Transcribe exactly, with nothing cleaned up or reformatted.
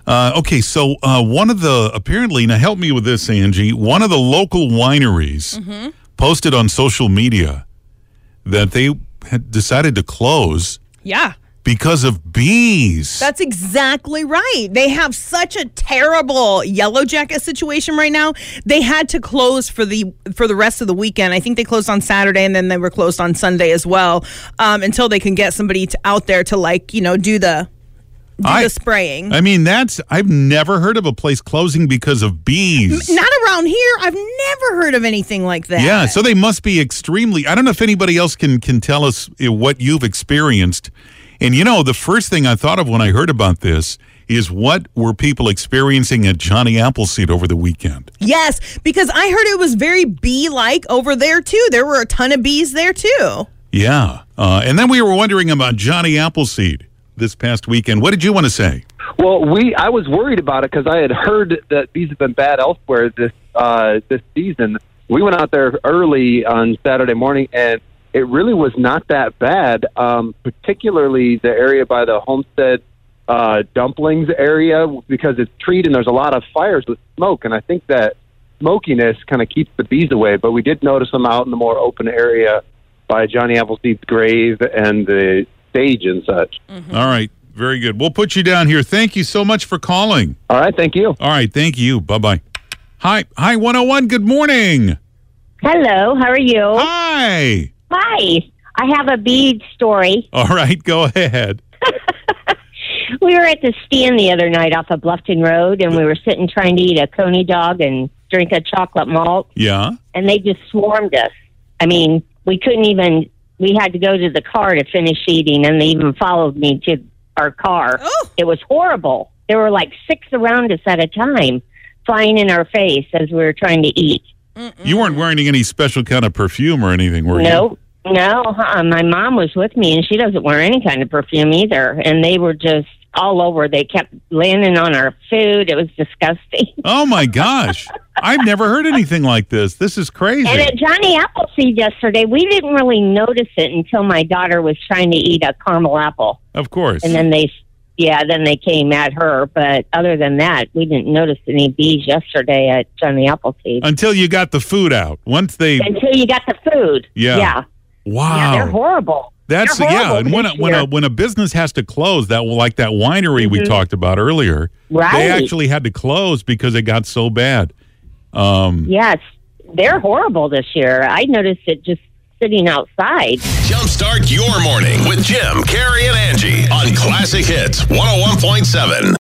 Uh, okay, so uh, one of the, apparently, now help me with this, Angie, one of the local wineries mm-hmm. posted on social media that they had decided to close. Yeah. Because of bees. That's exactly right. They have such a terrible yellow jacket situation right now. They had to close for the for the rest of the weekend. I think they closed on Saturday and then they were closed on Sunday as well, um, until they can get somebody to, out there to like you know do the do I, the spraying. I mean, that's I've never heard of a place closing because of bees. Not around here. I've never heard of anything like that. Yeah, so they must be extremely. I don't know if anybody else can can tell us what you've experienced. And, you know, the first thing I thought of when I heard about this is what were people experiencing at Johnny Appleseed over the weekend? Yes, because I heard it was very bee-like over there, too. There were a ton of bees there, too. Yeah. Uh, and then we were wondering about Johnny Appleseed this past weekend. What did you want to say? Well, we I was worried about it because I had heard that bees have been bad elsewhere this uh, this season. We went out there early on Saturday morning, and it really was not that bad, um, particularly the area by the Homestead uh, Dumplings area, because it's treed and there's a lot of fires with smoke. And I think that smokiness kind of keeps the bees away. But we did notice them out in the more open area by Johnny Appleseed's grave and the stage and such. Mm-hmm. All right. Very good. We'll put you down here. Thank you so much for calling. All right. Thank you. All right. Thank you. Bye-bye. Hi. Hi, one oh one. Good morning. Hello. How are you? Hi. Hi. I have a bead story. All right, go ahead. We were at the stand the other night off of Bluffton Road, and we were sitting trying to eat a coney dog and drink a chocolate malt. Yeah. And they just swarmed us. I mean, we couldn't even, we had to go to the car to finish eating, and they even followed me to our car. Oh. It was horrible. There were like six around us at a time, flying in our face as we were trying to eat. Mm-mm. You weren't wearing any special kind of perfume or anything, were you? No. No, uh, my mom was with me, and she doesn't wear any kind of perfume either. And they were just all over. They kept landing on our food. It was disgusting. Oh, my gosh. I've never heard anything like this. This is crazy. And at Johnny Appleseed yesterday, we didn't really notice it until my daughter was trying to eat a caramel apple. Of course. And then they, yeah, then they came at her. But other than that, we didn't notice any bees yesterday at Johnny Appleseed. Until you got the food out. Once they... Until you got the food. Yeah. Yeah. Wow. Yeah, they're horrible. That's they're horrible yeah, and when a, when a when a business has to close, that like that winery mm-hmm. we talked about earlier, right. They actually had to close because it got so bad. Um, yes, they're horrible this year. I noticed it just sitting outside. Jumpstart your morning with Jim, Carrie, and Angie on Classic Hits one oh one point seven.